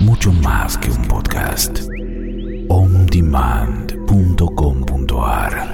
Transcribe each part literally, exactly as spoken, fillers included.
mucho más que un podcast. on demand punto com punto a r.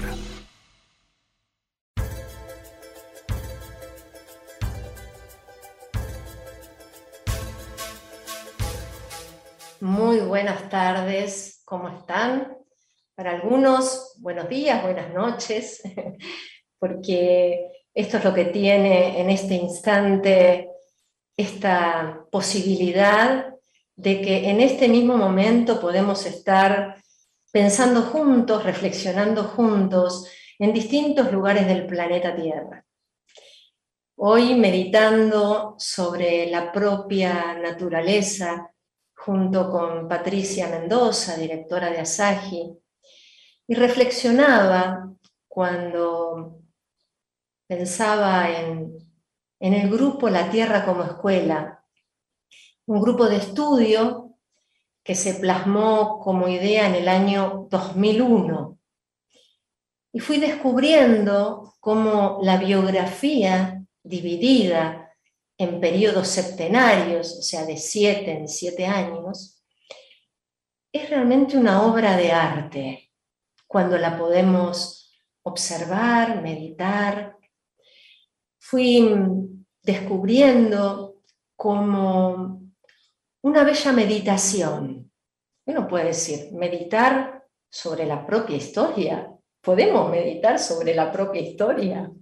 Muy buenas tardes, ¿cómo están? Para algunos, buenos días, buenas noches, porque esto es lo que tiene en este instante esta posibilidad de que en este mismo momento podemos estar pensando juntos, reflexionando juntos en distintos lugares del planeta Tierra. Hoy meditando sobre la propia naturaleza, junto con Patricia Mendoza, directora de Asahi, y reflexionaba cuando pensaba en, en el grupo La Tierra como Escuela, un grupo de estudio que se plasmó como idea en el año dos mil uno. Y fui descubriendo cómo la biografía dividida en periodos septenarios, o sea, de siete en siete años, es realmente una obra de arte cuando la podemos observar, meditar. Fui descubriendo como una bella meditación. Uno puede decir, meditar sobre la propia historia. ¿Podemos meditar sobre la propia historia?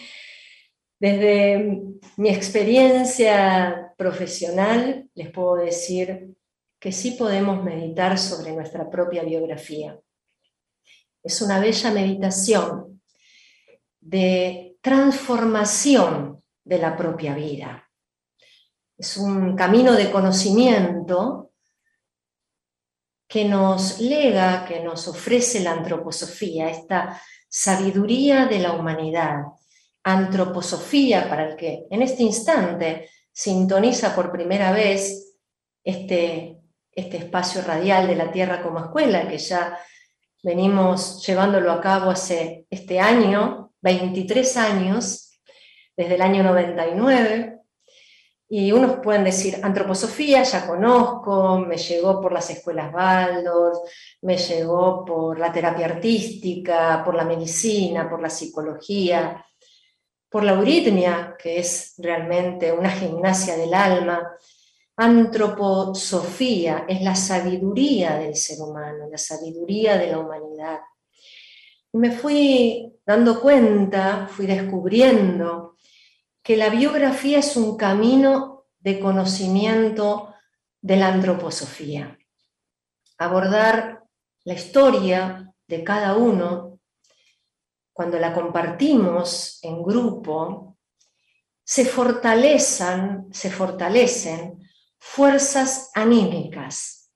Desde mi experiencia profesional les puedo decir que sí podemos meditar sobre nuestra propia biografía. Es una bella meditación de transformación de la propia vida. Es un camino de conocimiento que nos lega, que nos ofrece la antroposofía, esta sabiduría de la humanidad. Antroposofía, para el que en este instante sintoniza por primera vez este, este espacio radial de La Tierra como Escuela, que ya venimos llevándolo a cabo hace este año, veintitrés años, desde el año noventa y nueve, y unos pueden decir, antroposofía ya conozco, me llegó por las escuelas Waldorf, me llegó por la terapia artística, por la medicina, por la psicología, por la euritmia, que es realmente una gimnasia del alma. Antroposofía es la sabiduría del ser humano, la sabiduría de la humanidad. Y me fui dando cuenta, fui descubriendo que la biografía es un camino de conocimiento de la antroposofía. Abordar la historia de cada uno, cuando la compartimos en grupo, se fortalecen, se fortalecen fuerzas anímicas.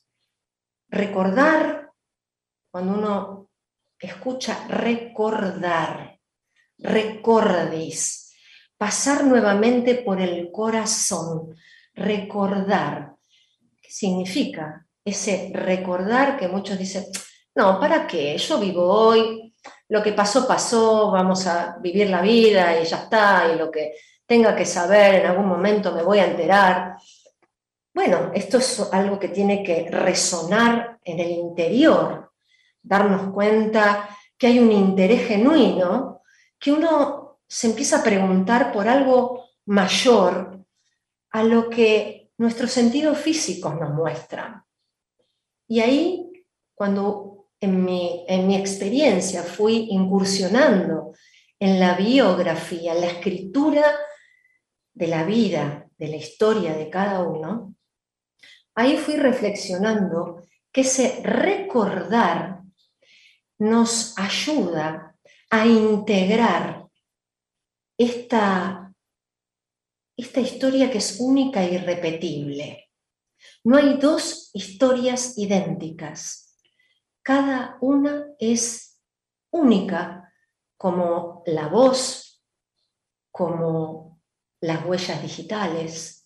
Recordar, cuando uno escucha recordar, recordis, pasar nuevamente por el corazón, recordar. ¿Qué significa ese recordar que muchos dicen, no, ¿para qué? Yo vivo hoy, lo que pasó, pasó, vamos a vivir la vida y ya está, y lo que tenga que saber en algún momento me voy a enterar. Bueno, esto es algo que tiene que resonar en el interior, darnos cuenta que hay un interés genuino, que uno se empieza a preguntar por algo mayor a lo que nuestros sentidos físicos nos muestran. Y ahí, cuando en mi, en mi experiencia fui incursionando en la biografía, en la escritura de la vida, de la historia de cada uno, ahí fui reflexionando que ese recordar nos ayuda a integrar esta, esta historia que es única e irrepetible. No hay dos historias idénticas. Cada una es única, como la voz, como las huellas digitales.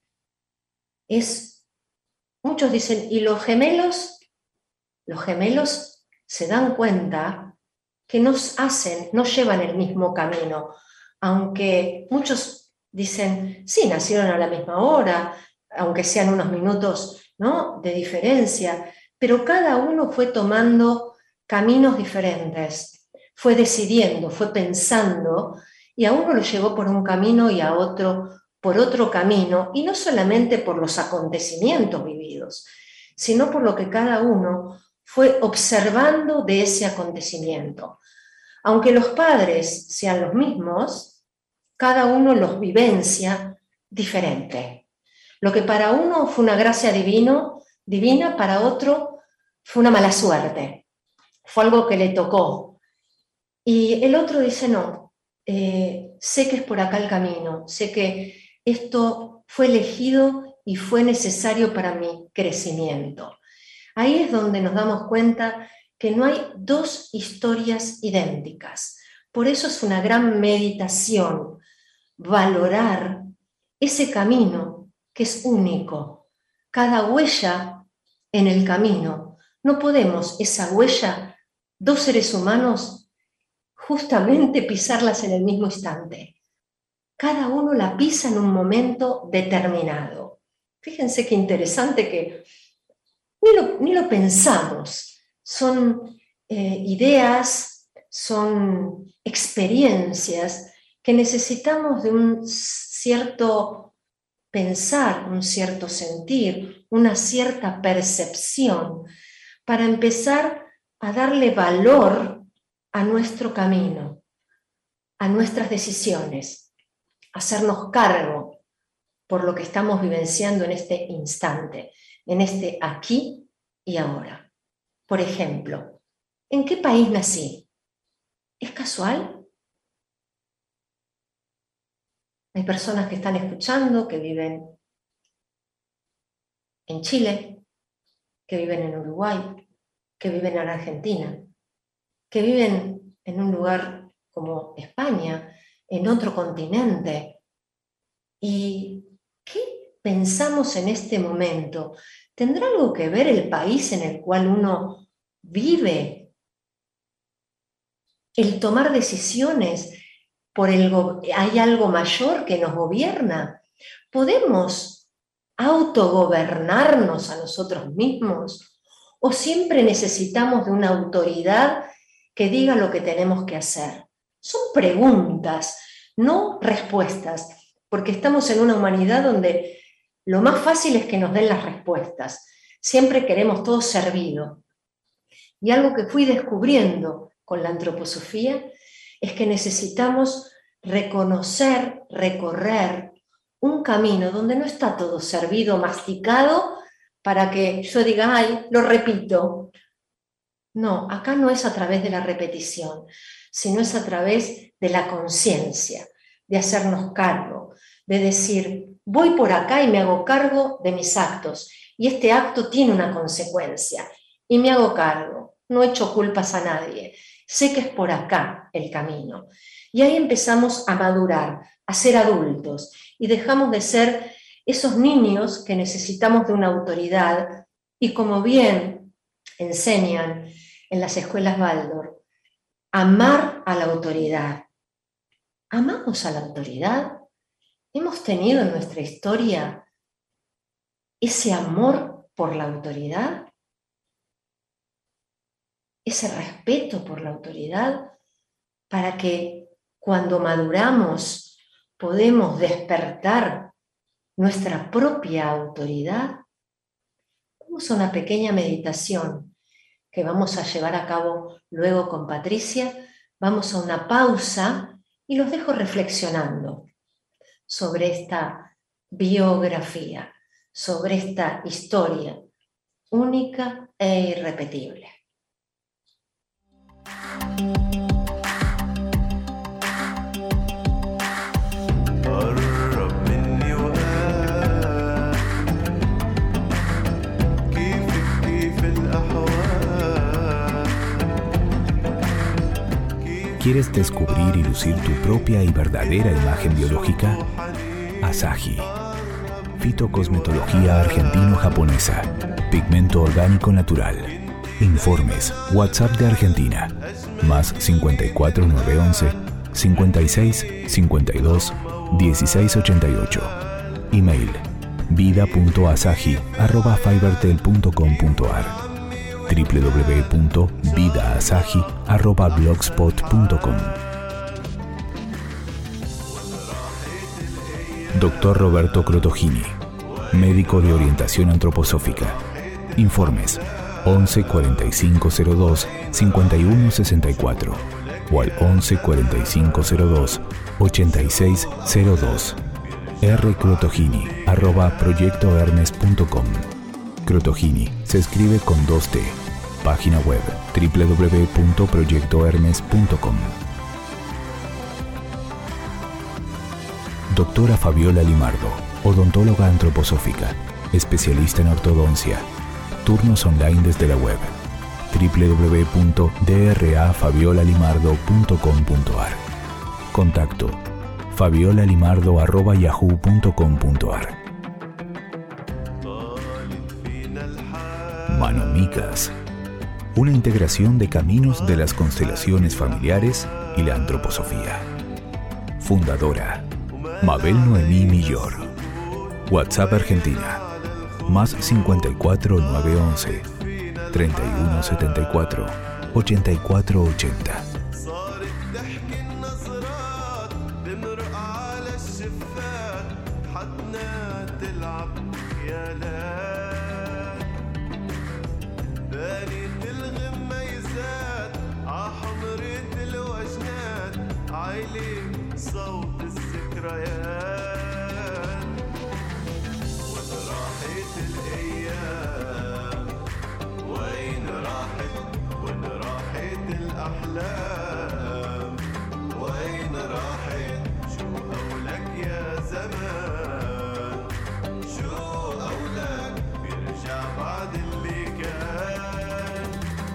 Es, muchos dicen, ¿y los gemelos? Los gemelos se dan cuenta que nos hacen, no llevan el mismo camino, aunque muchos dicen, sí, nacieron a la misma hora, aunque sean unos minutos ¿no?, de diferencia, pero cada uno fue tomando caminos diferentes, fue decidiendo, fue pensando, y a uno lo llevó por un camino y a otro por otro camino, y no solamente por los acontecimientos vividos, sino por lo que cada uno fue observando de ese acontecimiento. Aunque los padres sean los mismos, cada uno los vivencia diferente. Lo que para uno fue una gracia divino, divina, para otro fue una mala suerte, fue algo que le tocó. Y el otro dice, no, eh, sé que es por acá el camino, sé que esto fue elegido y fue necesario para mi crecimiento. Ahí es donde nos damos cuenta que no hay dos historias idénticas. Por eso es una gran meditación valorar ese camino que es único. Cada huella en el camino. No podemos esa huella, dos seres humanos, justamente pisarlas en el mismo instante. Cada uno la pisa en un momento determinado. Fíjense qué interesante que ni lo, ni lo pensamos. Son eh, ideas, son experiencias que necesitamos de un cierto pensar, un cierto sentir, una cierta percepción para empezar a darle valor a nuestro camino, a nuestras decisiones. Hacernos cargo por lo que estamos vivenciando en este instante, en este aquí y ahora. Por ejemplo, ¿en qué país nací? ¿Es casual? Hay personas que están escuchando, que viven en Chile, que viven en Uruguay, que viven en Argentina, que viven en un lugar como España, en otro continente. ¿Y qué pensamos en este momento? ¿Tendrá algo que ver el país en el cual uno vive? El tomar decisiones, por el, ¿hay algo mayor que nos gobierna? ¿Podemos autogobernarnos a nosotros mismos? ¿O siempre necesitamos de una autoridad que diga lo que tenemos que hacer? Son preguntas, no respuestas, porque estamos en una humanidad donde lo más fácil es que nos den las respuestas. Siempre queremos todo servido. Y algo que fui descubriendo con la antroposofía es que necesitamos reconocer, recorrer un camino donde no está todo servido, masticado, para que yo diga, ay, lo repito. No, acá no es a través de la repetición, sino es a través de la conciencia, de hacernos cargo, de decir, voy por acá y me hago cargo de mis actos, y este acto tiene una consecuencia, y me hago cargo, no echo culpas a nadie, sé que es por acá el camino. Y ahí empezamos a madurar, a ser adultos, y dejamos de ser esos niños que necesitamos de una autoridad, y como bien enseñan en las escuelas Waldorf, amar a la autoridad. ¿Amamos a la autoridad? ¿Hemos tenido en nuestra historia ese amor por la autoridad? ¿Ese respeto por la autoridad? Para que cuando maduramos podemos despertar nuestra propia autoridad. Vamos a una pequeña meditación que vamos a llevar a cabo luego con Patricia. Vamos a una pausa y los dejo reflexionando sobre esta biografía, sobre esta historia única e irrepetible. ¿Quieres descubrir y lucir tu propia y verdadera imagen biológica? Asahi. Fitocosmetología argentino-japonesa. Pigmento orgánico natural. Informes. WhatsApp de Argentina. Más cincuenta y cuatro nueve once cincuenta y seis cincuenta y dos dieciséis ochenta y ocho. Email. vida punto asahi arroba fivertel punto com punto ar, w w w punto vida asahi arroba blogspot punto com. Doctor Roberto Crotogini, médico de orientación antroposófica. Informes once cuarenta y cinco cero dos cincuenta y uno sesenta y cuatro o al once cuarenta y cinco cero dos ochenta y seis cero dos. rcrotogini arroba proyectohermes punto com. Crotogini se escribe con dos T. Página web w w w punto proyectohermes punto com. Doctora Fabiola Limardo, odontóloga antroposófica, especialista en ortodoncia. Turnos online desde la web w w w punto d r a fabiola limardo punto com punto ar. Contacto fabiolalimardo arroba yahoo punto com punto ar. Manomicas, una integración de caminos de las constelaciones familiares y la antroposofía. Fundadora Mabel Noemí Millor. WhatsApp Argentina más cincuenta y cuatro nueve once treinta y uno setenta y cuatro ochenta y cuatro ochenta. صوت الذكريات وين راحت الأيام، وين راحت وين راحت الأحلام، وين راحت شو قولك يا زمان، شو قولك بيرجع بعد اللي كان.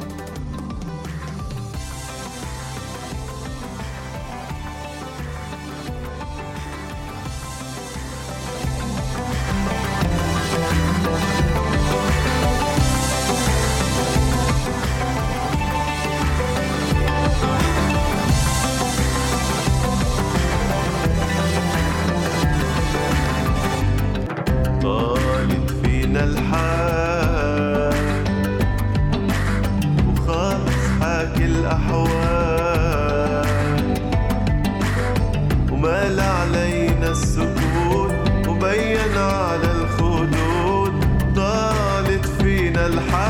طالت فينا الحال وخلص حاكي الأحوال، ومال علينا السكوت وبين على الخدود. طالت فينا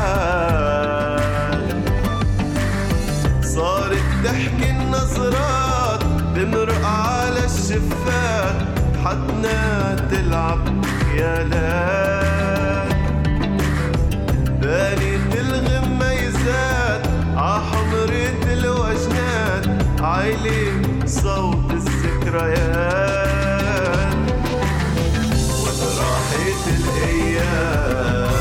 الحال صارت تحكي النظرات تمرق على الشفات، حدنا تلعب يا لا بانت الغميزات عحمرة الوجنات، عايلين صوت الذكريات وين راحت الأيام.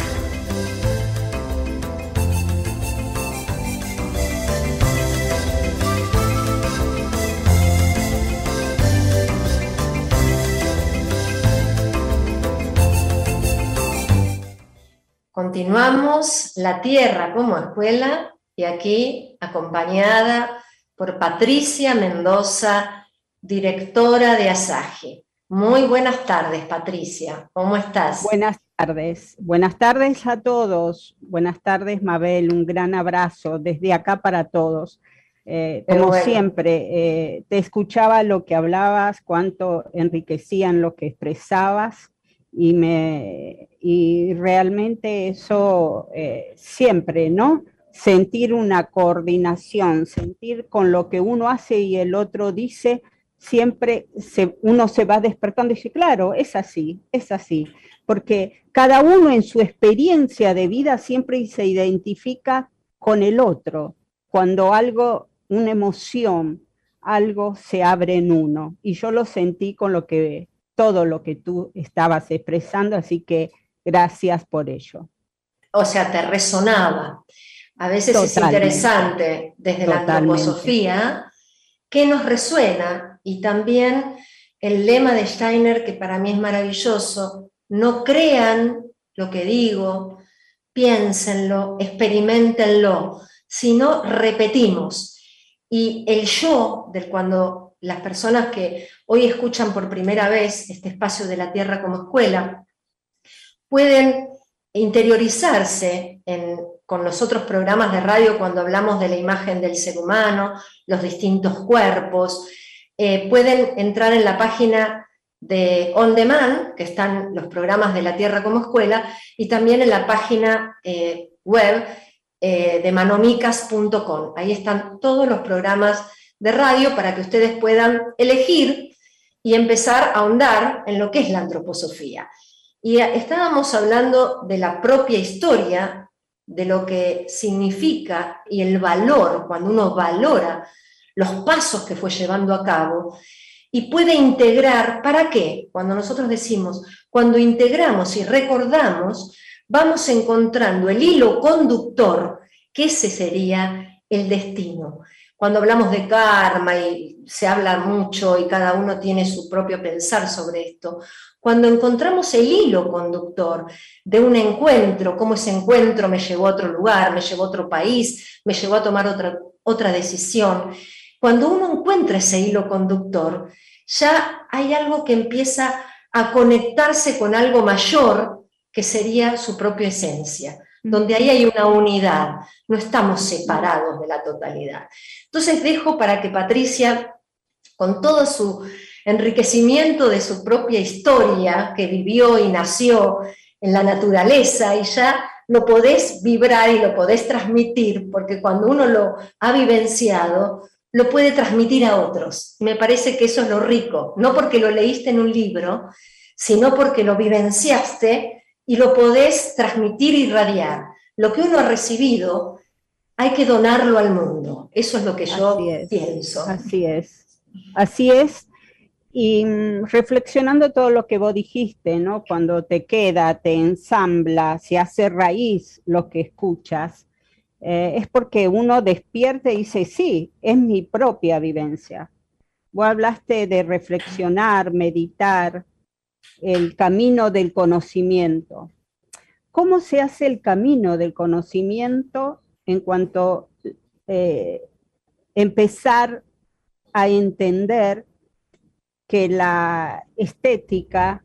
Continuamos La Tierra como Escuela y aquí acompañada por Patricia Mendoza, directora de Asahi. Muy buenas tardes, Patricia. ¿Cómo estás? Buenas tardes. Buenas tardes a todos. Buenas tardes, Mabel. Un gran abrazo desde acá para todos. Eh, como bueno. siempre, eh, te escuchaba lo que hablabas, cuánto enriquecían lo que expresabas. Y, me, y realmente eso eh, siempre, ¿no? Sentir una coordinación, sentir con lo que uno hace y el otro dice, siempre se, uno se va despertando y dice, claro, es así, es así. Porque cada uno en su experiencia de vida siempre se identifica con el otro. Cuando algo, una emoción, algo se abre en uno. Y yo lo sentí con lo que... todo lo que tú estabas expresando, así que gracias por ello. O sea, te resonaba. A veces Totalmente. Es interesante desde Totalmente. La antroposofía que nos resuena, y también el lema de Steiner, que para mí es maravilloso: no crean lo que digo, piénsenlo, experimentenlo, sino repetimos. Y el yo, del cuando las personas que hoy escuchan por primera vez este espacio de La Tierra como Escuela, pueden interiorizarse en, con los otros programas de radio cuando hablamos de la imagen del ser humano, los distintos cuerpos. Eh, pueden entrar en la página de On Demand, que están los programas de La Tierra como Escuela, y también en la página eh, web eh, de manomicas punto com. Ahí están todos los programas de radio para que ustedes puedan elegir y empezar a ahondar en lo que es la antroposofía. Y estábamos hablando de la propia historia, de lo que significa y el valor, cuando uno valora los pasos que fue llevando a cabo, y puede integrar. ¿Para qué? Cuando nosotros decimos, cuando integramos y recordamos, vamos encontrando el hilo conductor, que ese sería el destino. Cuando hablamos de karma, y se habla mucho y cada uno tiene su propio pensar sobre esto, cuando encontramos el hilo conductor de un encuentro, cómo ese encuentro me llevó a otro lugar, me llevó a otro país, me llevó a tomar otra, otra decisión, cuando uno encuentra ese hilo conductor, ya hay algo que empieza a conectarse con algo mayor, que sería su propia esencia, donde ahí hay una unidad, no estamos separados de la totalidad. Entonces dejo para que Patricia, con todo su enriquecimiento de su propia historia, que vivió y nació en la naturaleza, y ya lo podés vibrar y lo podés transmitir, porque cuando uno lo ha vivenciado, lo puede transmitir a otros. Me parece que eso es lo rico, no porque lo leíste en un libro, sino porque lo vivenciaste y lo podés transmitir y irradiar. Lo que uno ha recibido, hay que donarlo al mundo. Eso es lo que yo Así es, pienso. Así es, así es. Y mm, reflexionando todo lo que vos dijiste, ¿no? Cuando te queda, te ensambla, se hace raíz lo que escuchas, eh, es porque uno despierta y dice, sí, es mi propia vivencia. Vos hablaste de reflexionar, meditar, el camino del conocimiento. ¿Cómo se hace el camino del conocimiento en cuanto a eh, empezar a entender que la estética,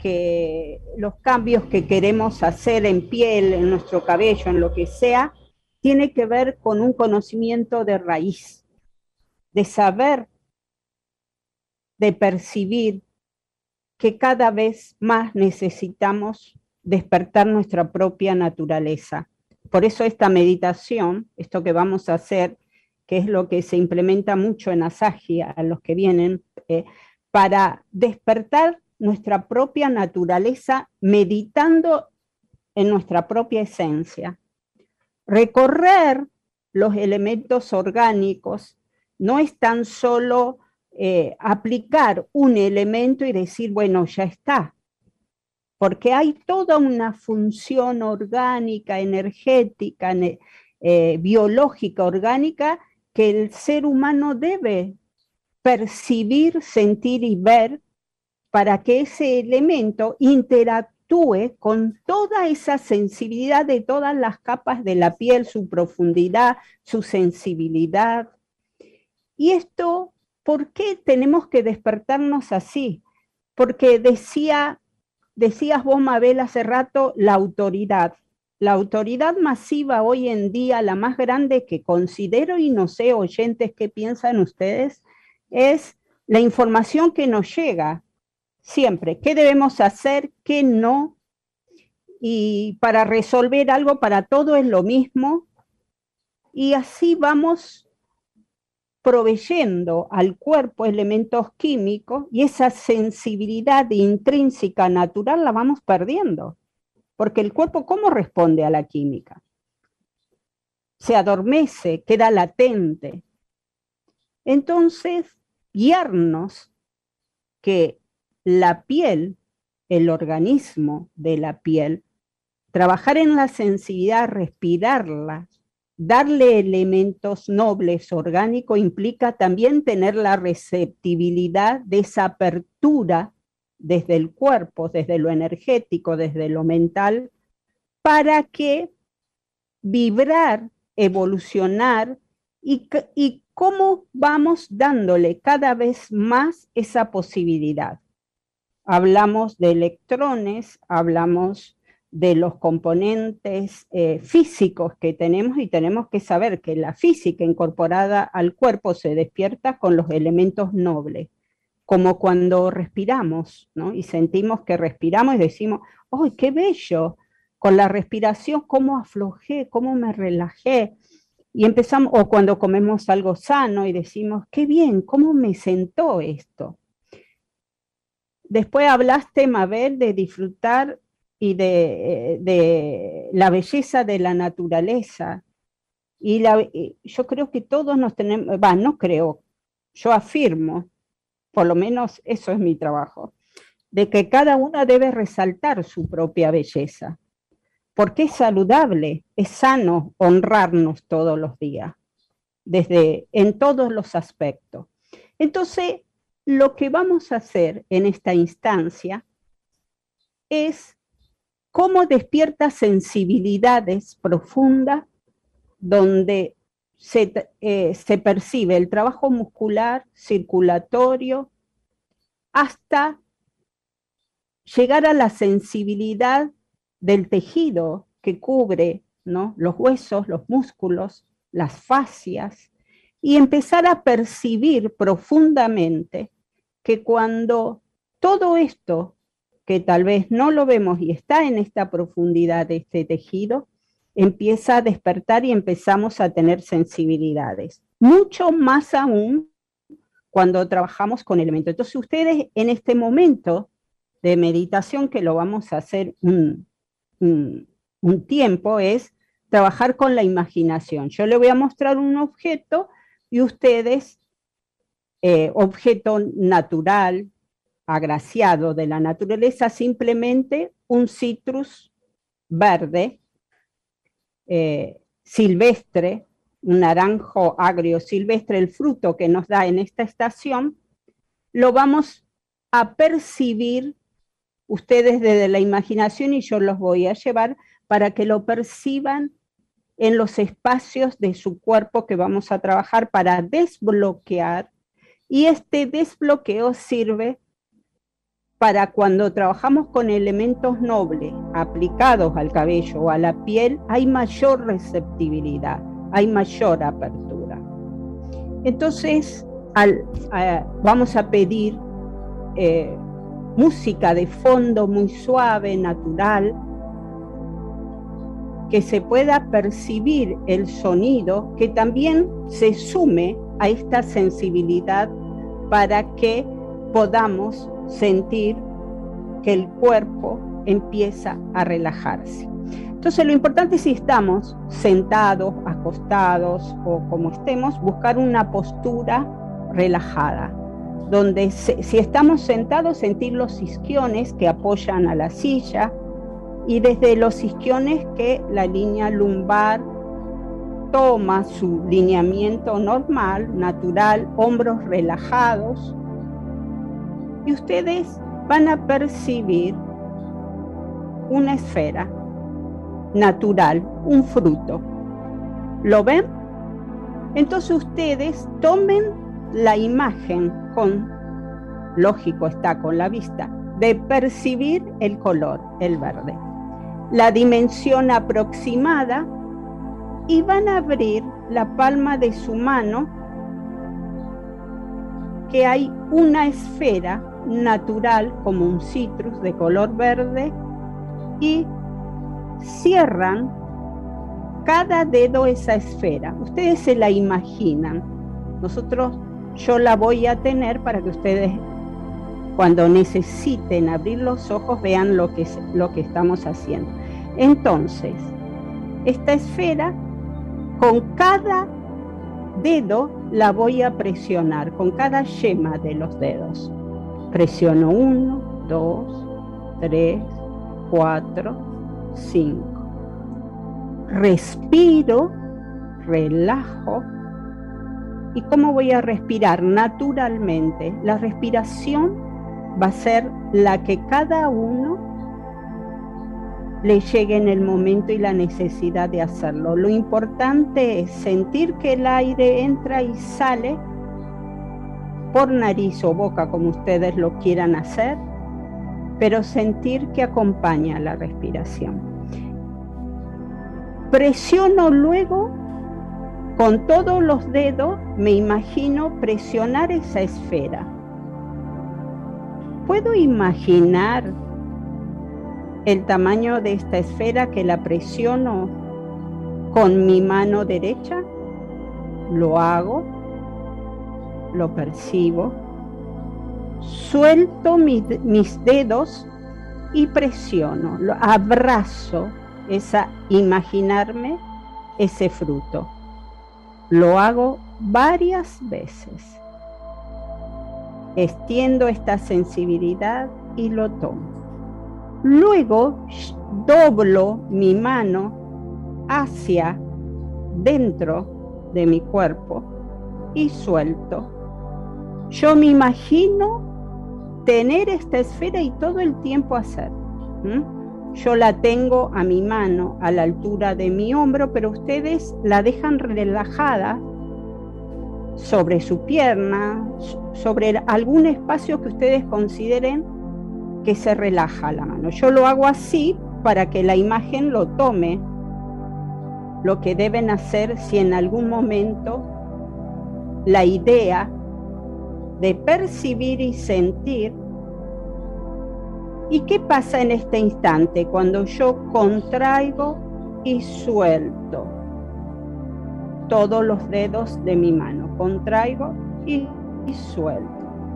que los cambios que queremos hacer en piel, en nuestro cabello, en lo que sea, tiene que ver con un conocimiento de raíz, de saber, de percibir que cada vez más necesitamos despertar nuestra propia naturaleza. Por eso esta meditación, esto que vamos a hacer, que es lo que se implementa mucho en Asaji a los que vienen, eh, para despertar nuestra propia naturaleza meditando en nuestra propia esencia. Recorrer los elementos orgánicos no es tan solo eh, aplicar un elemento y decir, bueno, ya está, porque hay toda una función orgánica, energética, eh, biológica, orgánica, que el ser humano debe percibir, sentir y ver para que ese elemento interactúe con toda esa sensibilidad de todas las capas de la piel, su profundidad, su sensibilidad. Y esto, ¿por qué tenemos que despertarnos así? Porque decía, decías vos, Mabel, hace rato, la autoridad. La autoridad masiva hoy en día, la más grande que considero, y no sé, oyentes, ¿qué piensan ustedes? Es la información que nos llega siempre. ¿Qué debemos hacer? ¿Qué no? Y para resolver algo, para todo es lo mismo. Y así vamos proveyendo al cuerpo elementos químicos y esa sensibilidad intrínseca natural la vamos perdiendo. Porque el cuerpo, ¿cómo responde a la química? Se adormece, queda latente. Entonces, guiarnos que la piel, el organismo de la piel, trabajar en la sensibilidad, respirarla, darle elementos nobles, orgánicos, implica también tener la receptibilidad de esa apertura desde el cuerpo, desde lo energético, desde lo mental, para que vibrar, evolucionar y, y cómo vamos dándole cada vez más esa posibilidad. Hablamos de electrones, hablamos de los componentes eh, físicos que tenemos, y tenemos que saber que la física incorporada al cuerpo se despierta con los elementos nobles, como cuando respiramos, ¿no? Y sentimos que respiramos y decimos, ¡ay, qué bello! Con la respiración, cómo aflojé, cómo me relajé. Y empezamos, o cuando comemos algo sano y decimos, qué bien, cómo me sentó esto. Después hablaste, Mabel, de disfrutar y de, de la belleza de la naturaleza. Y la, yo creo que todos nos tenemos, va, no creo, yo afirmo, por lo menos eso es mi trabajo, de que cada una debe resaltar su propia belleza, porque es saludable, es sano honrarnos todos los días, desde, en todos los aspectos. Entonces, lo que vamos a hacer en esta instancia es cómo despierta sensibilidades profundas donde se, eh, se percibe el trabajo muscular, circulatorio, hasta llegar a la sensibilidad del tejido que cubre, ¿no?, los huesos, los músculos, las fascias, y empezar a percibir profundamente que cuando todo esto, que tal vez no lo vemos y está en esta profundidad de este tejido, empieza a despertar y empezamos a tener sensibilidades. Mucho más aún cuando trabajamos con elementos. Entonces ustedes en este momento de meditación, que lo vamos a hacer un, un, un tiempo, es trabajar con la imaginación. Yo le voy a mostrar un objeto y ustedes, eh, objeto natural, agraciado de la naturaleza, simplemente un citrus verde, eh, silvestre, un naranjo agrio silvestre, el fruto que nos da en esta estación, lo vamos a percibir ustedes desde la imaginación y yo los voy a llevar para que lo perciban en los espacios de su cuerpo que vamos a trabajar para desbloquear, y este desbloqueo sirve para cuando trabajamos con elementos nobles aplicados al cabello o a la piel, hay mayor receptibilidad, hay mayor apertura. Entonces, al, a, vamos a pedir eh, música de fondo muy suave, natural, que se pueda percibir el sonido, que también se sume a esta sensibilidad para que podamos sentir que el cuerpo empieza a relajarse. Entonces lo importante es, si estamos sentados, acostados o como estemos, buscar una postura relajada, donde se, si estamos sentados, sentir los isquiones que apoyan a la silla, y desde los isquiones que la línea lumbar toma su lineamiento normal, natural, hombros relajados, y ustedes van a percibir una esfera natural, un fruto. ¿Lo ven? Entonces ustedes tomen la imagen con, lógico está, con la vista, de percibir el color, el verde, la dimensión aproximada, y van a abrir la palma de su mano, que hay una esfera natural como un citrus de color verde, y cierran cada dedo esa esfera. Ustedes se la imaginan. Nosotros, yo la voy a tener para que ustedes, cuando necesiten abrir los ojos, vean lo que, lo que estamos haciendo. Entonces, esta esfera, con cada dedo la voy a presionar, con cada yema de los dedos. Presiono uno, dos, tres, cuatro, cinco. Respiro, relajo. ¿Y cómo voy a respirar? Naturalmente. La respiración va a ser la que cada uno le llegue en el momento y la necesidad de hacerlo. Lo importante es sentir que el aire entra y sale por nariz o boca, como ustedes lo quieran hacer, pero sentir que acompaña la respiración. Presiono luego con todos los dedos, me imagino presionar esa esfera. ¿Puedo imaginar el tamaño de esta esfera que la presiono con mi mano derecha? Lo hago, lo percibo, suelto mis, mis dedos y presiono, lo abrazo, esa imaginarme ese fruto. Lo hago varias veces. Extiendo esta sensibilidad y lo tomo. Luego doblo mi mano hacia dentro de mi cuerpo y suelto. Yo me imagino tener esta esfera y todo el tiempo hacer. ¿Mm? Yo la tengo a mi mano, a la altura de mi hombro, pero ustedes la dejan relajada sobre su pierna, sobre algún espacio que ustedes consideren que se relaja la mano. Yo lo hago así para que la imagen lo tome. Lo que deben hacer si en algún momento la idea de percibir y sentir. ¿Y qué pasa en este instante cuando yo contraigo y suelto todos los dedos de mi mano? Contraigo y, y suelto.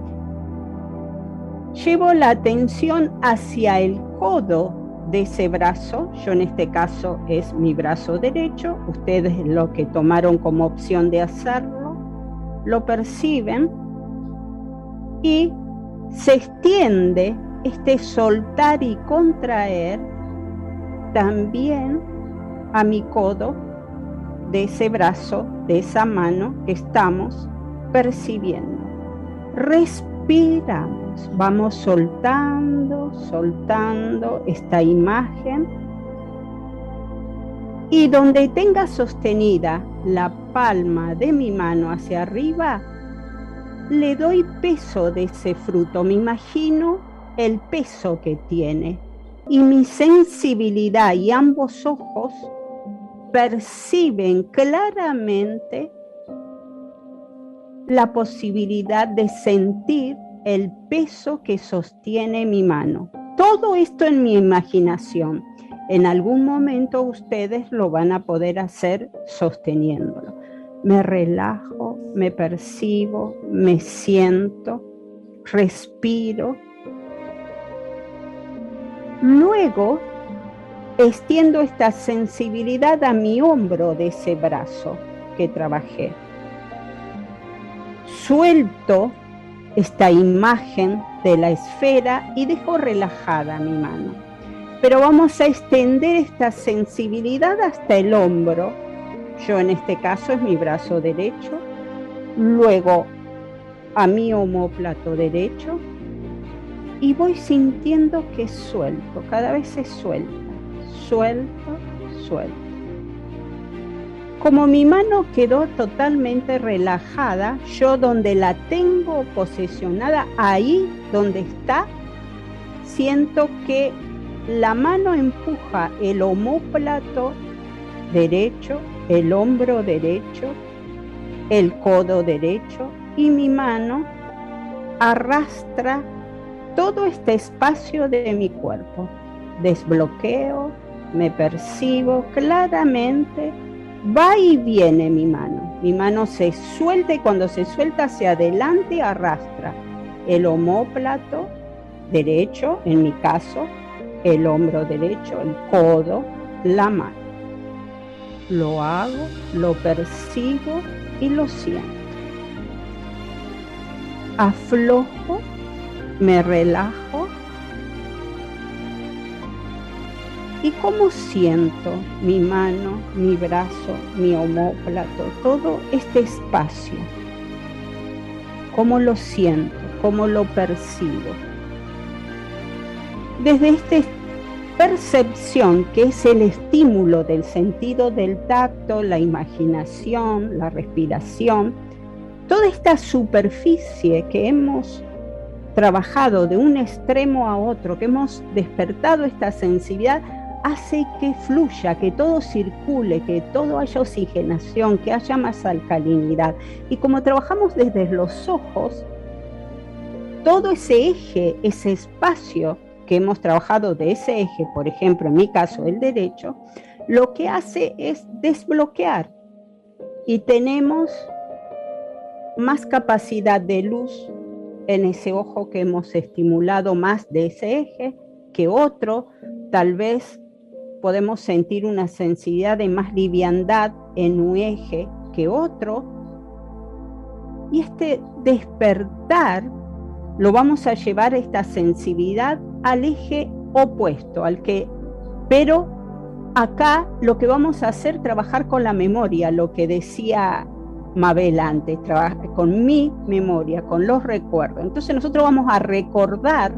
Llevo la atención hacia el codo de ese brazo. Yo en este caso es mi brazo derecho. Ustedes lo que tomaron como opción de hacerlo, lo perciben y se extiende este soltar y contraer también a mi codo de ese brazo, de esa mano que estamos percibiendo. Respiramos, vamos soltando, soltando esta imagen y donde tenga sostenida la palma de mi mano hacia arriba, le doy peso de ese fruto, me imagino el peso que tiene y mi sensibilidad y ambos ojos perciben claramente la posibilidad de sentir el peso que sostiene mi mano. Todo esto en mi imaginación. En algún momento ustedes lo van a poder hacer sosteniéndolo. Me relajo, me percibo, me siento, respiro. Luego extiendo esta sensibilidad a mi hombro de ese brazo que trabajé. Suelto esta imagen de la esfera y dejo relajada mi mano. Pero vamos a extender esta sensibilidad hasta el hombro. Yo en este caso es mi brazo derecho. Luego a mi omóplato derecho. Y voy sintiendo que suelto, cada vez se suelta, suelto, suelto. Como mi mano quedó totalmente relajada, yo donde la tengo posesionada, ahí donde está, siento que la mano empuja el omóplato derecho, el hombro derecho, el codo derecho y mi mano arrastra todo este espacio de mi cuerpo. Desbloqueo, me percibo claramente, va y viene mi mano. Mi mano se suelta y cuando se suelta hacia adelante arrastra el omóplato derecho, en mi caso, el hombro derecho, el codo, la mano. Lo hago, lo percibo y lo siento. Aflojo, me relajo. ¿Y cómo siento mi mano, mi brazo, mi omóplato, todo este espacio? ¿Cómo lo siento? ¿Cómo lo percibo? Desde esta percepción, que es el estímulo del sentido del tacto, la imaginación, la respiración, toda esta superficie que hemos trabajado de un extremo a otro, que hemos despertado esta sensibilidad, hace que fluya, que todo circule, que todo haya oxigenación, que haya más alcalinidad. Y como trabajamos desde los ojos, todo ese eje, ese espacio que hemos trabajado de ese eje, por ejemplo, en mi caso el derecho, lo que hace es desbloquear y tenemos más capacidad de luz en ese ojo que hemos estimulado más de ese eje que otro. Tal vez podemos sentir una sensibilidad de más liviandad en un eje que otro. Y este despertar lo vamos a llevar esta sensibilidad al eje opuesto, al que, pero acá lo que vamos a hacer es trabajar con la memoria, lo que decía Mabel antes, trabajar con mi memoria, con los recuerdos. Entonces nosotros vamos a recordar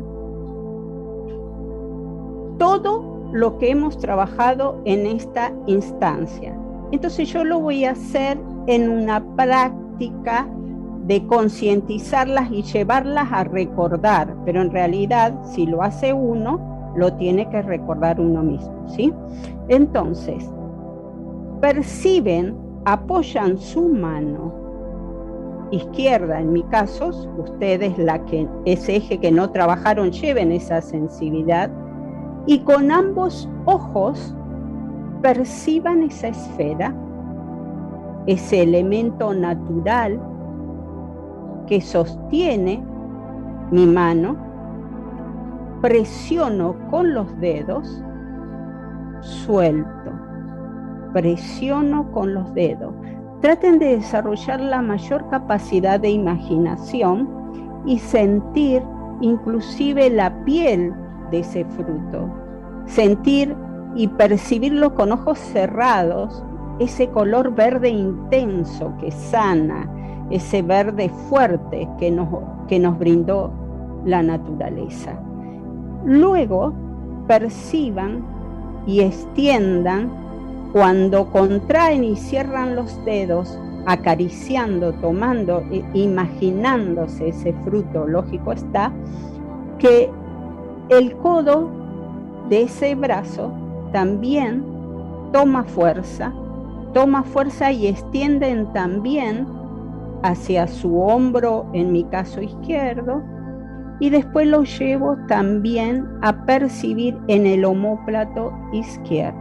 todo lo que hemos trabajado en esta instancia. Entonces yo lo voy a hacer en una práctica de concientizarlas y llevarlas a recordar, pero en realidad si lo hace uno, lo tiene que recordar uno mismo, ¿sí? Entonces, perciben, apoyan su mano izquierda, en mi caso, ustedes la que, ese eje que no trabajaron, lleven esa sensibilidad, y con ambos ojos perciban esa esfera, ese elemento natural que sostiene mi mano. Presiono con los dedos, suelto, presiono con los dedos. Traten de desarrollar la mayor capacidad de imaginación y sentir inclusive la piel de ese fruto, sentir y percibirlo con ojos cerrados, ese color verde intenso que sana, ese verde fuerte que nos, que nos brindó la naturaleza. Luego perciban y extiendan cuando contraen y cierran los dedos, acariciando, tomando, imaginándose ese fruto, lógico está, que el codo de ese brazo también toma fuerza, toma fuerza y extienden también hacia su hombro, en mi caso izquierdo, y después lo llevo también a percibir en el omóplato izquierdo.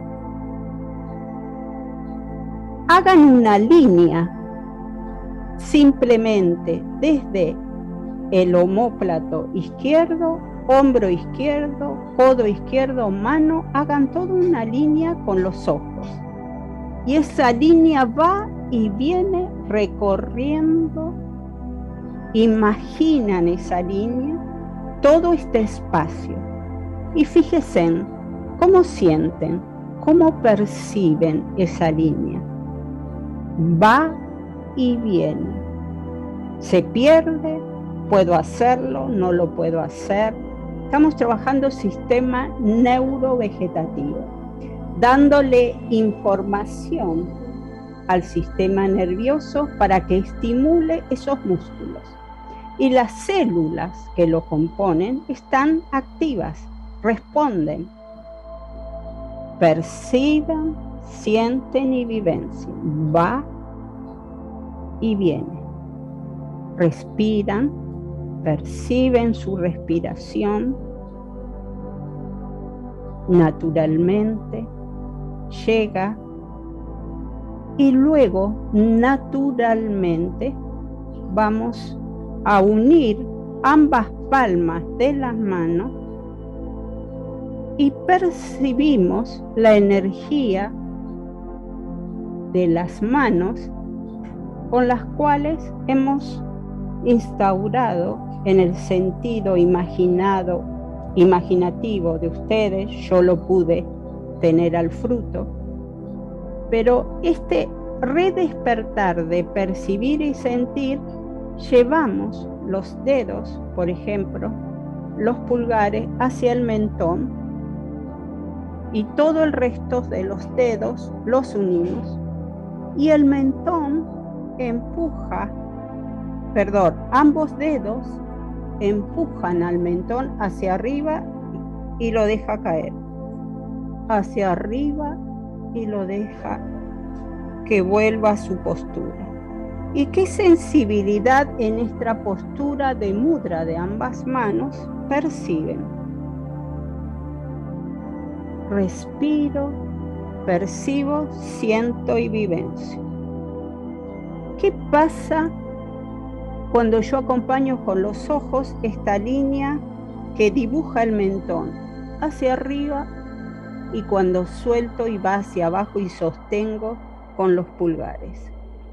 Hagan una línea simplemente desde el omóplato izquierdo, hombro izquierdo, codo izquierdo, mano, hagan toda una línea con los ojos. Y esa línea va y viene recorriendo, imaginan esa línea, todo este espacio. Y fíjense cómo sienten, cómo perciben esa línea. Va y viene. Se pierde, puedo hacerlo, no lo puedo hacer. Estamos trabajando sistema neurovegetativo, dándole información al sistema nervioso para que estimule esos músculos. Y las células que lo componen están activas, responden, perciban, sienten y vivencian. Va y viene. Respiran, perciben su respiración naturalmente, llega y luego naturalmente vamos a unir ambas palmas de las manos y percibimos la energía de las manos con las cuales hemos instaurado en el sentido imaginado, imaginativo de ustedes, yo lo pude tener al fruto, pero este redespertar de percibir y sentir, llevamos los dedos, por ejemplo, los pulgares hacia el mentón y todo el resto de los dedos los unimos y el mentón empuja, perdón, ambos dedos empujan al mentón hacia arriba y lo deja caer. Hacia arriba y lo deja que vuelva a su postura. Y qué sensibilidad en esta postura de mudra de ambas manos perciben. Respiro, percibo, siento y vivencio. ¿Qué pasa cuando yo acompaño con los ojos esta línea que dibuja el mentón hacia arriba y cuando suelto y va hacia abajo y sostengo con los pulgares?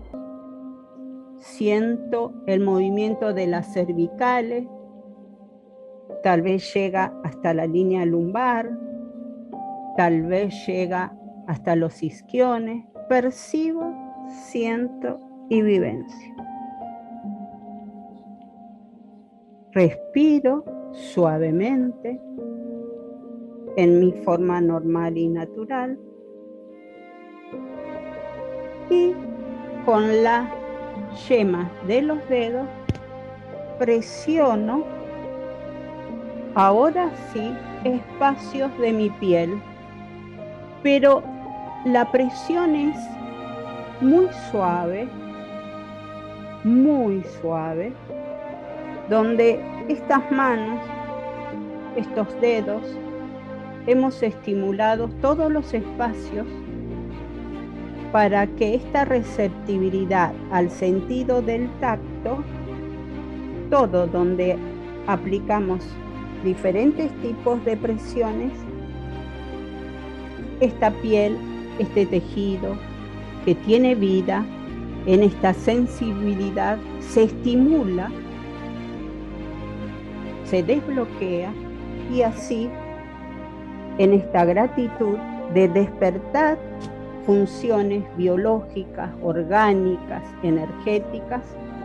Siento el movimiento de las cervicales, tal vez llega hasta la línea lumbar, tal vez llega hasta los isquiones. Percibo, siento y vivencio. Respiro suavemente en mi forma normal y natural y con la yema de los dedos presiono, ahora sí, espacios de mi piel, pero la presión es muy suave, muy suave, donde estas manos, estos dedos, hemos estimulado todos los espacios para que esta receptibilidad al sentido del tacto, todo donde aplicamos diferentes tipos de presiones, esta piel, este tejido que tiene vida, en esta sensibilidad se estimula, se desbloquea y así en esta gratitud de despertar funciones biológicas, orgánicas, energéticas,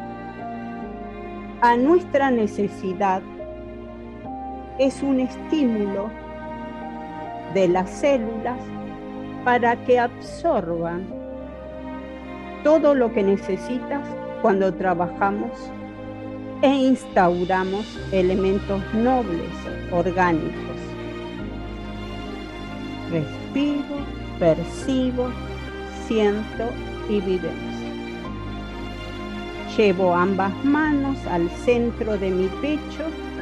a nuestra necesidad, es un estímulo de las células para que absorban todo lo que necesitas cuando trabajamos e instauramos elementos nobles, orgánicos. Respiro, percibo, siento y vivencio. Llevo ambas manos al centro de mi pecho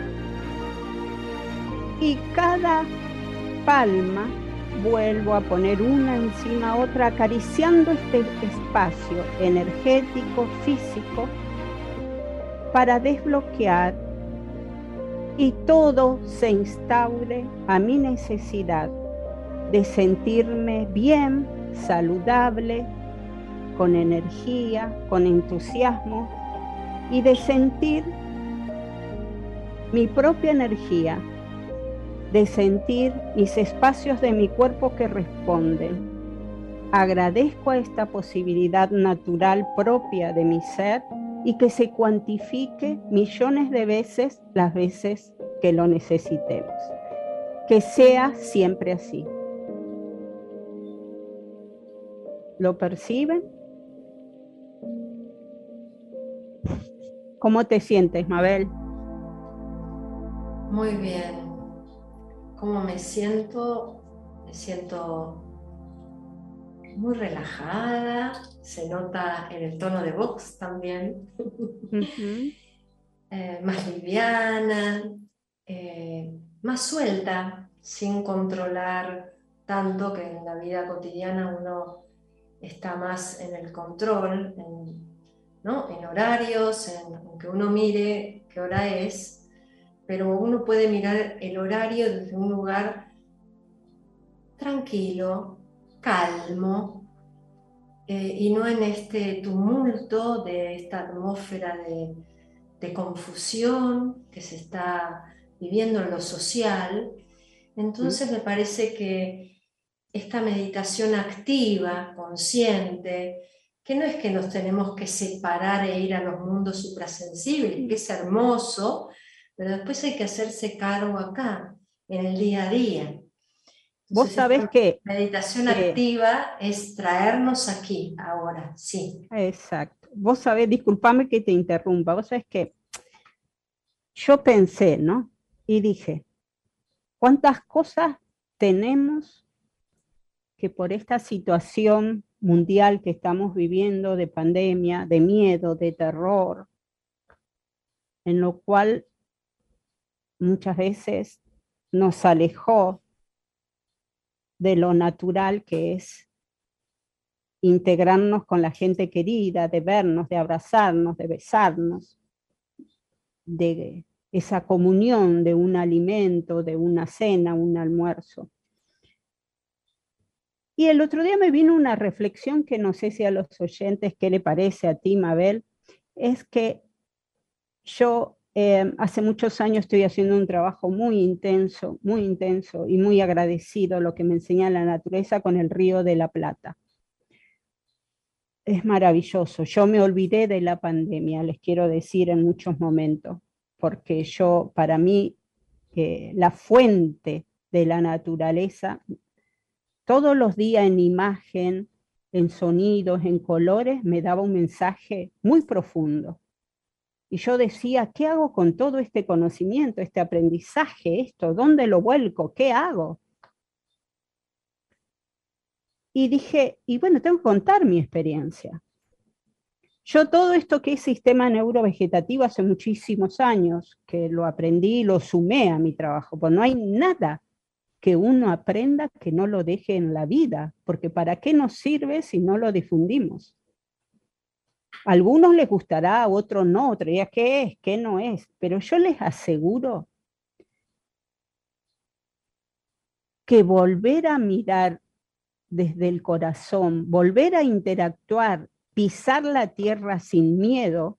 y cada palma vuelvo a poner una encima otra, acariciando este espacio energético, físico, para desbloquear y todo se instaure a mi necesidad de sentirme bien, saludable, con energía, con entusiasmo y de sentir mi propia energía, de sentir mis espacios de mi cuerpo que responden. Agradezco a esta posibilidad natural propia de mi ser y que se cuantifique millones de veces las veces que lo necesitemos. Que sea siempre así. ¿Lo perciben? ¿Cómo te sientes, Mabel? Muy bien. ¿Cómo me siento? Me siento muy relajada, se nota en el tono de voz también, uh-huh. eh, más liviana, eh, más suelta, sin controlar tanto, que en la vida cotidiana uno está más en el control, en, ¿no? en horarios, en, en que uno mire qué hora es, pero uno puede mirar el horario desde un lugar tranquilo, calmo, eh, y no en este tumulto de esta atmósfera de, de confusión que se está viviendo en lo social. Entonces me parece que esta meditación activa, consciente, que no es que nos tenemos que separar e ir a los mundos suprasensibles, que es hermoso, pero después hay que hacerse cargo acá, en el día a día. Vos sabés que meditación eh, activa es traernos aquí, ahora, sí. Exacto. Vos sabés, discúlpame que te interrumpa, vos sabés que yo pensé, ¿no? Y dije, ¿cuántas cosas tenemos que por esta situación mundial que estamos viviendo de pandemia, de miedo, de terror, en lo cual muchas veces nos alejó de lo natural que es integrarnos con la gente querida, de vernos, de abrazarnos, de besarnos, de esa comunión de un alimento, de una cena, un almuerzo. Y el otro día me vino una reflexión que no sé si a los oyentes, ¿qué le parece a ti, Mabel? Es que yo eh, hace muchos años estoy haciendo un trabajo muy intenso, muy intenso y muy agradecido lo que me enseña la naturaleza con el Río de la Plata. Es maravilloso. Yo me olvidé de la pandemia, les quiero decir, en muchos momentos, porque yo, para mí, eh, la fuente de la naturaleza, todos los días en imagen, en sonidos, en colores, me daba un mensaje muy profundo. Y yo decía, ¿qué hago con todo este conocimiento, este aprendizaje, esto? ¿Dónde lo vuelco? ¿Qué hago? Y dije, y bueno, tengo que contar mi experiencia. Yo todo esto que es sistema neurovegetativo hace muchísimos años que lo aprendí y lo sumé a mi trabajo, pues no hay nada que uno aprenda que no lo deje en la vida, porque ¿para qué nos sirve si no lo difundimos? A algunos les gustará, a otros no, otros dirán, ¿qué es? ¿Qué no es? Pero yo les aseguro que volver a mirar desde el corazón, volver a interactuar, pisar la tierra sin miedo,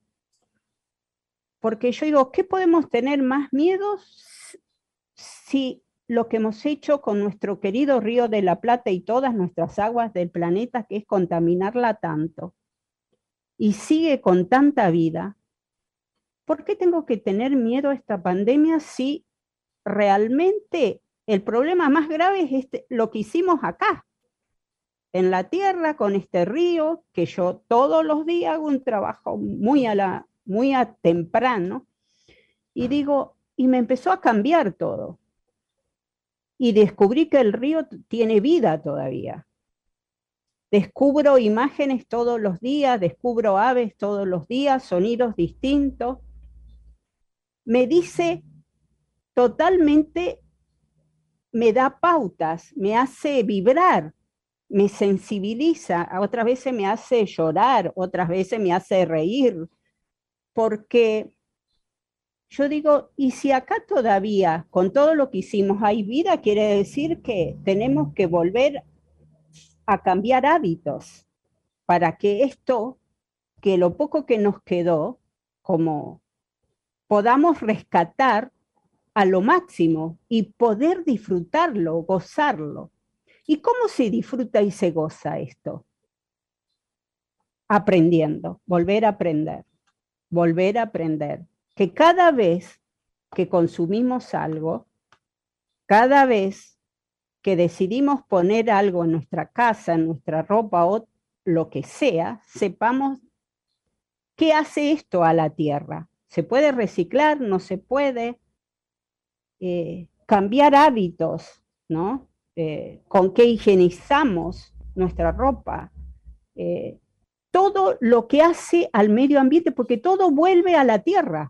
porque yo digo, ¿qué podemos tener más miedo si lo que hemos hecho con nuestro querido Río de la Plata y todas nuestras aguas del planeta, que es contaminarla tanto, y sigue con tanta vida? ¿Por qué tengo que tener miedo a esta pandemia si realmente el problema más grave es este, lo que hicimos acá, en la tierra, con este río, que yo todos los días hago un trabajo muy a, la, muy a temprano, y digo, y me empezó a cambiar todo. Y descubrí que el río tiene vida todavía. Descubro imágenes todos los días, descubro aves todos los días, sonidos distintos. Me dice totalmente, me da pautas, me hace vibrar, me sensibiliza, otras veces me hace llorar, otras veces me hace reír, porque yo digo, y si acá todavía, con todo lo que hicimos, hay vida, quiere decir que tenemos que volver a cambiar hábitos para que esto, que lo poco que nos quedó, como podamos rescatar a lo máximo y poder disfrutarlo, gozarlo. ¿Y cómo se disfruta y se goza esto? Aprendiendo, volver a aprender, volver a aprender. Que cada vez que consumimos algo, cada vez que decidimos poner algo en nuestra casa, en nuestra ropa o lo que sea, sepamos qué hace esto a la tierra. ¿Se puede reciclar? ¿No se puede? Eh, cambiar hábitos, ¿no? Eh, con qué higienizamos nuestra ropa, eh, todo lo que hace al medio ambiente, porque todo vuelve a la tierra.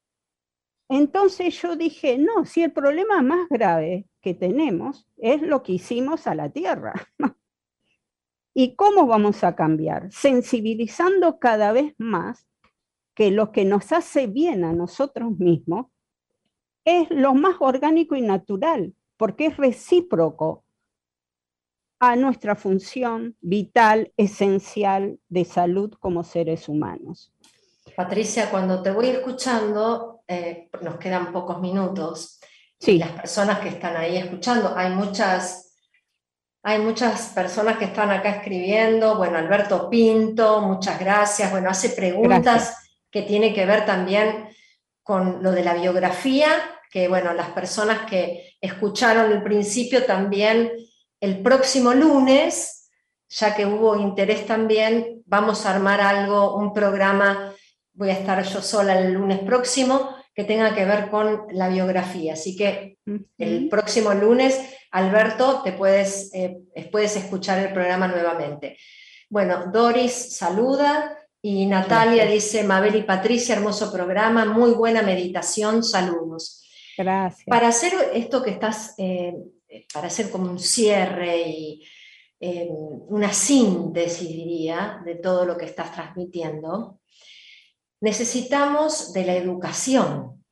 Entonces yo dije, no, si el problema más grave que tenemos es lo que hicimos a la tierra. ¿Y cómo vamos a cambiar? Sensibilizando cada vez más que lo que nos hace bien a nosotros mismos es lo más orgánico y natural, porque es recíproco a nuestra función vital, esencial de salud como seres humanos. Patricia, cuando te voy escuchando, eh, nos quedan pocos minutos, sí. Y las personas que están ahí escuchando, hay muchas, hay muchas personas que están acá escribiendo, bueno, Alberto Pinto, muchas gracias, bueno, hace preguntas gracias. Que tienen que ver también con lo de la biografía, que bueno, las personas que escucharon el principio también, el próximo lunes, ya que hubo interés también, vamos a armar algo, un programa, voy a estar yo sola el lunes próximo, que tenga que ver con la biografía. Así que Ujú. el próximo lunes, Alberto, te puedes, eh, puedes escuchar el programa nuevamente. Bueno, Doris saluda y Natalia Gracias. dice, Mabel y Patricia, hermoso programa, muy buena meditación, saludos. Gracias. Para hacer esto que estás, eh, para hacer como un cierre y eh, una síntesis, diría, de todo lo que estás transmitiendo, necesitamos de la educación.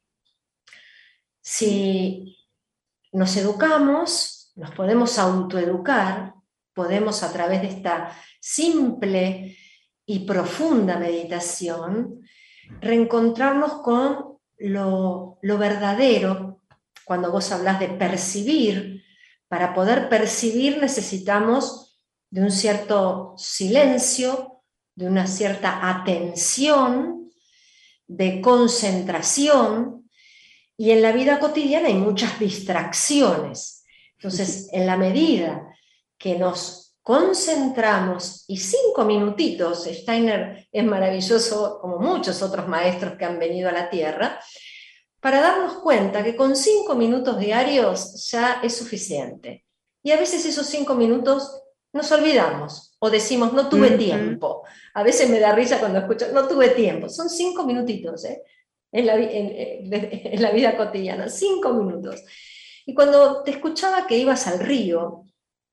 Si nos educamos, nos podemos autoeducar, podemos a través de esta simple y profunda meditación reencontrarnos con lo, lo verdadero. Cuando vos hablas de percibir, para poder percibir necesitamos de un cierto silencio, de una cierta atención, de concentración, y en la vida cotidiana hay muchas distracciones. Entonces, en la medida que nos concentramos, y cinco minutitos, Steiner es maravilloso, como muchos otros maestros que han venido a la Tierra, para darnos cuenta que con cinco minutos diarios ya es suficiente. Y a veces esos cinco minutos nos olvidamos, o decimos, no tuve Ujú. tiempo. A veces me da risa cuando escucho, no tuve tiempo. Son cinco minutitos, ¿eh? En la, en, en la vida cotidiana, cinco minutos. Y cuando te escuchaba que ibas al río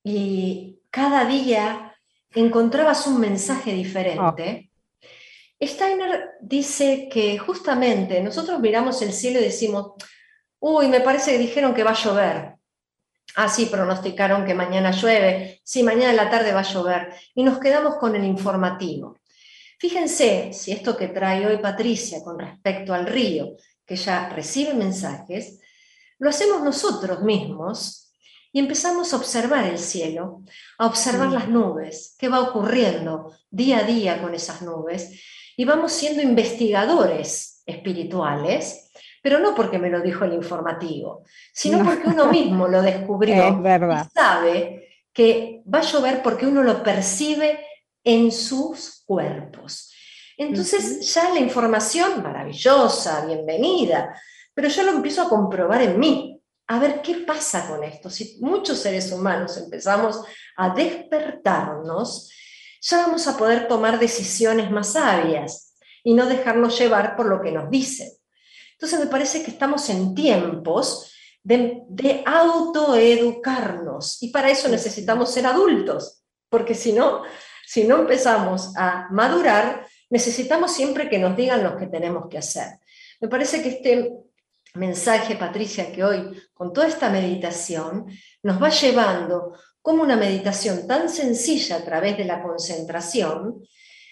y cada día encontrabas un mensaje diferente, oh. Steiner dice que justamente nosotros miramos el cielo y decimos, uy, me parece que dijeron que va a llover. Ah, sí, pronosticaron que mañana llueve, sí, mañana en la tarde va a llover. Y nos quedamos con el informativo. Fíjense si esto que trae hoy Patricia con respecto al río, que ya recibe mensajes, lo hacemos nosotros mismos y empezamos a observar el cielo, a observar mm. las nubes, qué va ocurriendo día a día con esas nubes, y vamos siendo investigadores espirituales, pero no porque me lo dijo el informativo, sino no. porque uno mismo lo descubrió es verdad. Y sabe que va a llover porque uno lo percibe en sus cuerpos. Entonces uh-huh. ya la información, maravillosa, bienvenida, pero yo lo empiezo a comprobar en mí, a ver qué pasa con esto. Si muchos seres humanos empezamos a despertarnos, ya vamos a poder tomar decisiones más sabias y no dejarnos llevar por lo que nos dicen. Entonces me parece que estamos en tiempos de, de autoeducarnos, y para eso necesitamos ser adultos, porque si no... Si no empezamos a madurar, necesitamos siempre que nos digan lo que tenemos que hacer. Me parece que este mensaje, Patricia, que hoy, con toda esta meditación, nos va llevando como una meditación tan sencilla a través de la concentración,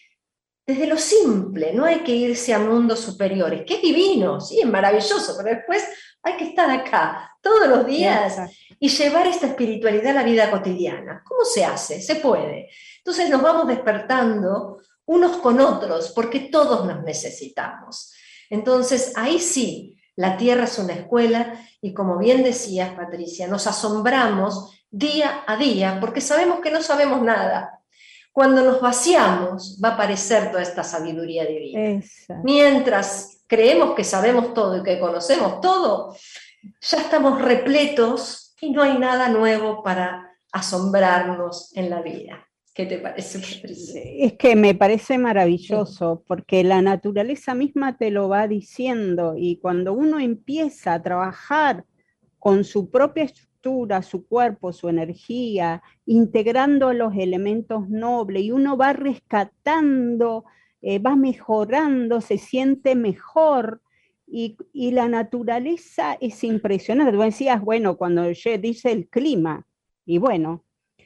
desde lo simple. No hay que irse a mundos superiores, que es divino, sí, es maravilloso, pero después hay que estar acá todos los días y llevar esta espiritualidad a la vida cotidiana. ¿Cómo se hace? Se puede. Entonces nos vamos despertando unos con otros, porque todos nos necesitamos. Entonces ahí sí, la tierra es una escuela, y como bien decías, Patricia, nos asombramos día a día, porque sabemos que no sabemos nada. Cuando nos vaciamos, va a aparecer toda esta sabiduría divina. Exacto. Mientras creemos que sabemos todo y que conocemos todo, ya estamos repletos y no hay nada nuevo para asombrarnos en la vida. ¿Qué te parece, Patricia? Es que me parece maravilloso, porque la naturaleza misma te lo va diciendo, y cuando uno empieza a trabajar con su propia estructura, su cuerpo, su energía, integrando los elementos nobles, y uno va rescatando, eh, va mejorando, se siente mejor, y, y la naturaleza es impresionante. Tú decías, bueno, cuando dice el clima, y bueno,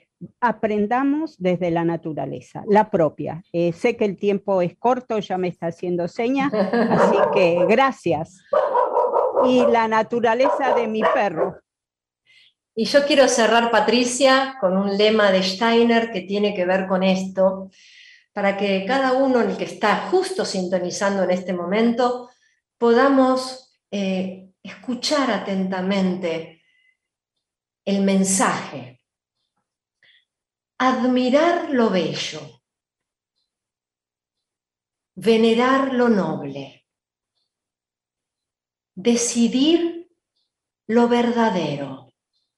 aprendamos desde la naturaleza, la propia. Eh, sé que el tiempo es corto, ya me está haciendo señas, así que gracias. Y la naturaleza de mi perro. Y yo quiero cerrar, Patricia, con un lema de Steiner que tiene que ver con esto, para que cada uno, el que está justo sintonizando en este momento, podamos eh, escuchar atentamente el mensaje. Admirar lo bello, venerar lo noble, decidir lo verdadero.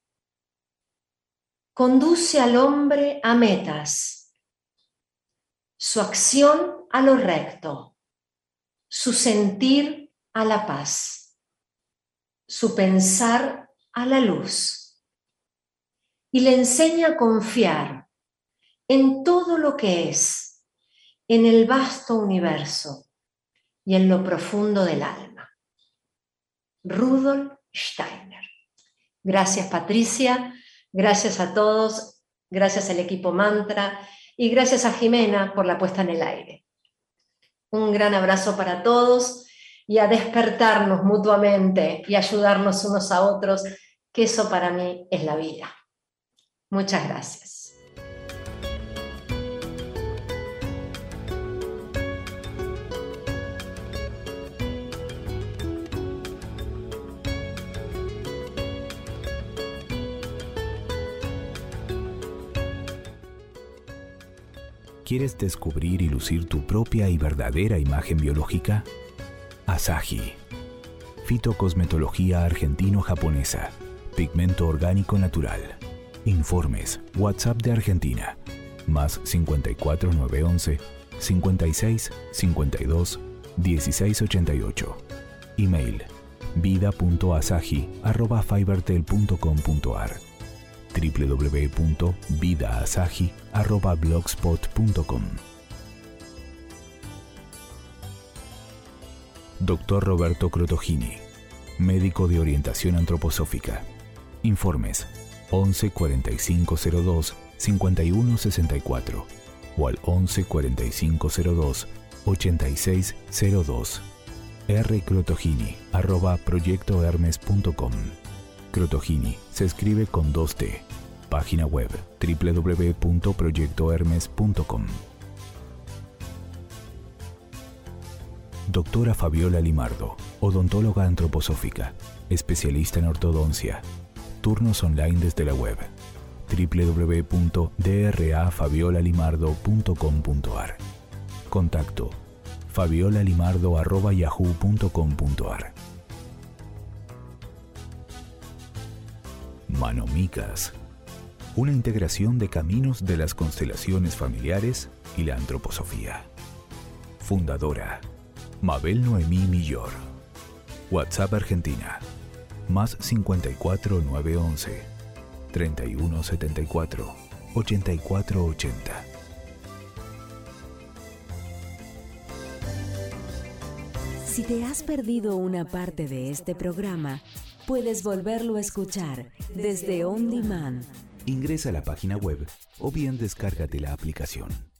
Conduce al hombre a metas, su acción a lo recto, su sentir a la paz, su pensar a la luz, y le enseña a confiar en todo lo que es, en el vasto universo y en lo profundo del alma. Rudolf Steiner. Gracias, Patricia, gracias a todos, gracias al equipo Mantra y gracias a Jimena por la puesta en el aire. Un gran abrazo para todos y a despertarnos mutuamente y ayudarnos unos a otros, que eso para mí es la vida. Muchas gracias. ¿Quieres descubrir y lucir tu propia y verdadera imagen biológica? Asahi. Fitocosmetología argentino-japonesa. Pigmento orgánico natural. Informes. WhatsApp de Argentina. Más cincuenta y cuatro nueve once cincuenta y seis cincuenta y dos dieciséis ochenta y ocho. Email. vida punto asahi arroba fibertel punto com punto ar. doble u doble u doble u punto vida asahi arroba blogspot punto com. Doctor Roberto Crotogini, médico de orientación antroposófica. Informes once cuarenta y cinco cero dos cincuenta y uno sesenta y cuatro o al once cuarenta y cinco cero dos ochenta y seis cero dos. rcrotogini arroba proyectohermes punto com. Crotogini se escribe con dos T. Página web doble u doble u doble u punto proyecto hermes punto com. Doctora Fabiola Limardo, odontóloga antroposófica, especialista en ortodoncia. Turnos online desde la web doble u doble u doble u punto d r a fabiola limardo punto com punto ar. Contacto fabiolalimardo arroba yahoo punto com punto ar. Manomicas, una integración de caminos de las constelaciones familiares y la antroposofía. Fundadora Mabel Noemí Millor. WhatsApp Argentina más cincuenta y cuatro nueve once treinta y uno setenta y cuatro ochenta y cuatro ochenta. Si te has perdido una parte de este programa, puedes volverlo a escuchar desde On Demand. Ingresa a la página web o bien descárgate la aplicación.